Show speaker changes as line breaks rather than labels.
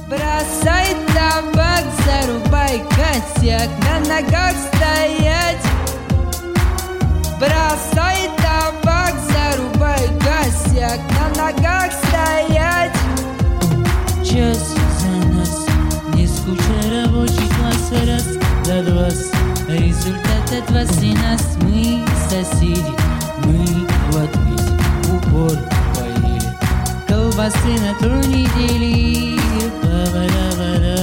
Бросай табак, зарубай косяк, на ногах стоять. Бросай табак, зарубай косяк, на ногах стоять.
Час за нас, не скучай, рабочий класс раз, до два. Результат от вас и нас, мы соседи, мы в ответе упор поели. Колбасы на ту неделю, па-ба-да-ба-да.